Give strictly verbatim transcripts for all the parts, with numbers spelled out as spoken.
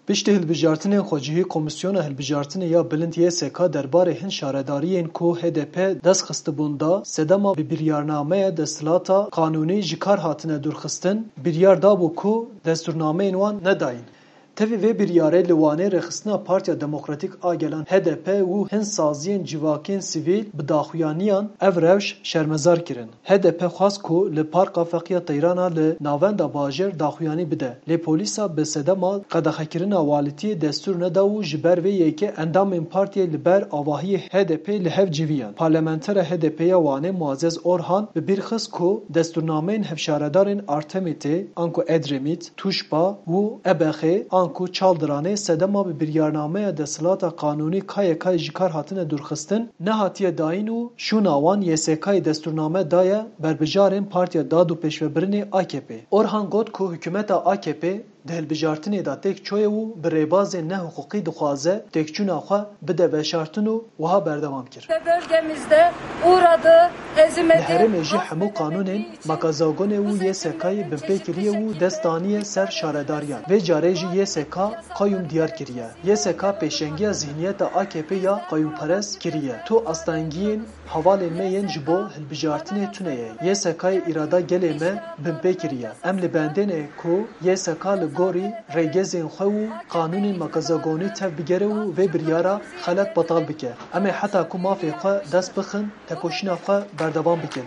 Piştî hilbijartinên xwecihî Komîsyona Hilbijartinê ya Bilind Y S K derbarê hin şaredariyên ku H D P dest xistibûn da sedema bi biryarnameya desthilata qanûnî ji kar hatine dûrxistin, biryar dabû ku destûrnameyên wan nedayîn. Tevî vê biryarê li Wanê rêxistina Partiya Demokratîk a Gelan H D P û hin saziyên civakên sivîl bi daxuyaniyan ev rewş şermezar kirin. H D P xwast ku li Parka Feqiya Teyrana li navenda bajêr daxuyanî bide. Lê polîsa bi sedema qedexekirina walîtiyê destûr neda û ji ber vê yekê endamên partiyê li ber avahiyê H D P li hev civiyan. Parlamentera H D P ya Wanê Muazzez Orhan bi bîr xist ku destûrnameyên hevşaredarên Artemitê, anku Edremît, Tuşba û Ebexê ku Çaldıranê sedema bi biryarnameya desthilata qanûnî K Y K ji kar hatine dûrxistin, nehatiye dayîn û şûna wan Y S K'yê destûrname daye berbijarên Partiya Dad û Pêşvebirinê A K P. Orhan got ku hikûmeta A K P di hilbijartinê da têk çoye û bi rêbazên nehiqûqî dixwaze têkçûna xwe bide veşartin û wiha berdewam kir. Bölgemizde uğradığı ezimeti... Li Herêmê jî hemû qanûnên makazagonê û Y S K'yê binpê kiriye û dest daniye ser şaredariyan. Vê carê jî Y S K qayyum diyar kiriye. Y S K pêşengiya zihniyeta A K P ya qayyumperest kiriye. Tu astangiyên hevalên me yên ji bo hilbijartinê tune ye. Y S K'yê îrada gelê me binpê kiriye. Em li bendêne ku Y S K li gorî rêgezên xwe û qanûnên makazagonî tev bigere û vê biryara xelet betal bike. Em ê heta ku mafê xwe dest bixin, tekoşîna xwe berdevam bikin.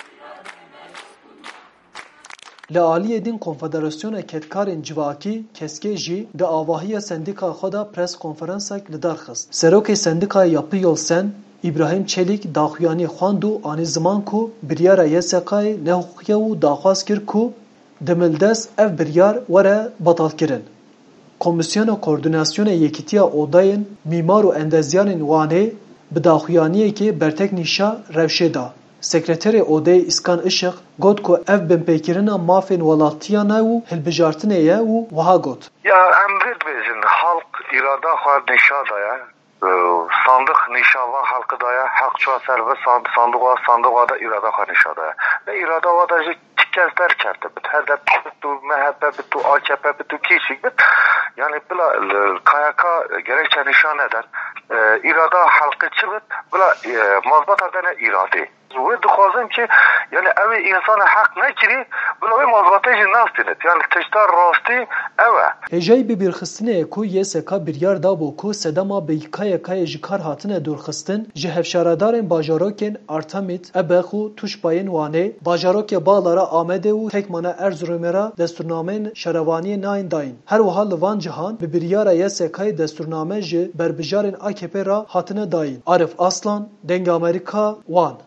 Li aliyê din Konfederasyona Ketkarên Civakî Keskê jî di avahiya sendika xwe da pres konferansek li dar xist. Serokê sendikaya Yapı Yol Sen, İbrahim Çelik daxuyanî xwand û anî ziman ku biryara Y S K'yê nehiqûqiya û daxwaz kir ku di mildest ev biryar were betalkirin. Komisyona Koordinasyona Yekîtiya Odayên Mîmar û Endezyanên Wanê bi daxuyaniyekê bertek nîşa rewşê da. Sekreterê Odayê İskan Işık got ku ev binpêkirina mafên welatiyan e û hilbijartinê ye û wiha got. Ya em bêdibêjin halk îrada xwe nîşa daye. Sandık nişava halkı daya hak çuha serve sandığa sandığa da irada xwe nîşa daye. Ve irada wa da jî tikez derkevde bit. Her de tu M H P bit, tu A K P bit, tu kîşik bit. Yani bila K Y K gerekçe nişan eder. İrada halkı çi bit, bila mazbata dene irade. Ve dixwazim ki yani ev insana hak nekiri, bila ve mazbata jî nastinet. Yani teştar rastî ev. Hêjayî bi bîrxistinê ku Y S K biryar dabû ku sedema bi K Y K'yê ji kar hatine dûrxistin, ji hevşaredarên bajarokên Artemît, Ebex û Tuşbayên Wanê, bajarokê Balara Amedê û Tekmana Erzurumê ra destûrnameyên şerevaniyê nayên dayîn. Her wiha li van cihan bi biryara Y S K'yê destûrname ji berbijarên A K P ra hatine dayîn. Arif Aslan, Deng Amerîka, Wan.